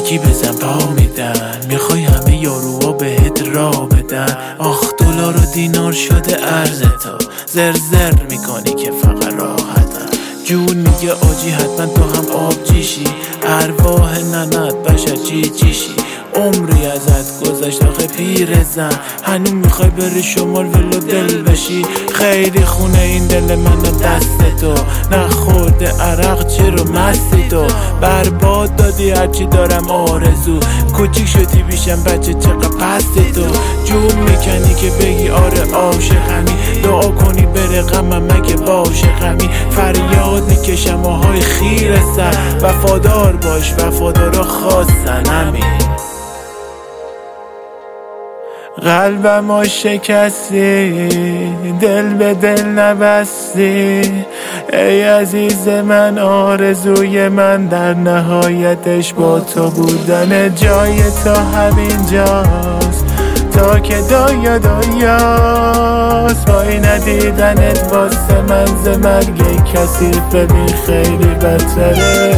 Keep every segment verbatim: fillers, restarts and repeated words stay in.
یکی بزن پا میدن، میخوای همه یاروها بهت را بدن. آخ دلار و دینار شده ارز تو، زرزر میکنی که فقط راحتن. جون میگه آجی حتما تو هم آب جیشی، ارواح ننت بشر چی چیشی. عمری ازت گذشت آخه پیر زن، هنوز میخوای بری شمال ولو دل بشی. خیلی خونه این دل من دست تو، نخورده عرق چرا مستی تو. برباد دادی هرچی دارم آرزو، کوچیک شدی بیشم بچه چقدر پستی تو. جون میکنی که بگی آره عاشقمی، دعا کنی بره غمم مگه باشه غمی. فریاد میکشم آهای خیر سر، وفادار باش وفادارا خواستن همین. قلبمو شکستی، دل به دل نبستی. ای عزیز من آرزوی من در نهایتش با تو بودن. جای تو همینجاست تا که دایا دایاست. وای ندیدنت واسه من ز مرگ کسی ببین خیلی بدتره.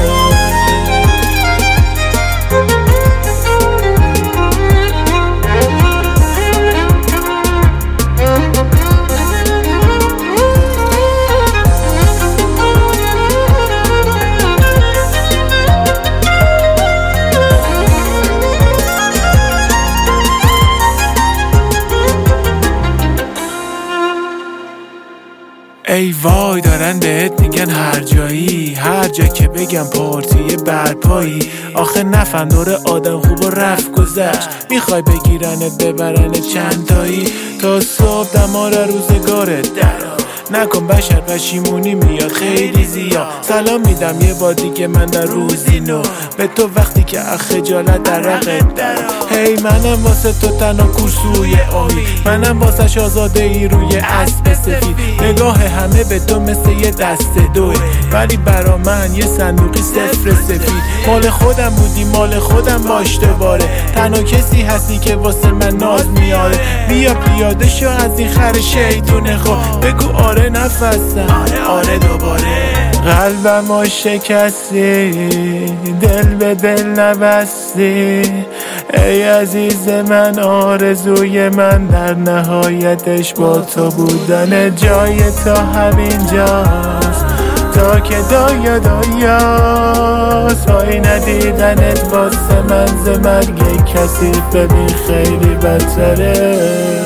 ای وای دارن بهت میگن هر جایی، هر جا که بگم پارتی برپایی. آخه نفهم دور آدم خوب و رفت گذشت، میخوای بگیرنت ببرنت چند تایی. تا صبح دمار روزگارت درا، نکن بشر پشیمونی میاد خیلی زیاد. سلام میدم یه بار دیگه من در روزی نو، به تو وقتی که اخ خجالت در رقت در. هی منم واسه تو تنها کورسوی امید، منم واسه آزاده ای روی اسب سفید. نگاه همه به تو مثل یه دست دوی، ولی برا من یه صندوقی صفر سفید. مال خودم بودی مال خودم باش دوباره، تنها کسی هستی که واسه من ناز میاره. بیا پیاده شو از این خر شیطونه خو، بگو آره نفسم آره آره دوباره. قلبمو شکستی، دل به دل نبستی. ای عزیز من آرزوی من در نهایتش با تو بودن. جای تو همینجاست تا که دایا دایاست. وای ندیدنت واسه من ز مرگ کسی ببین خیلی بدتره.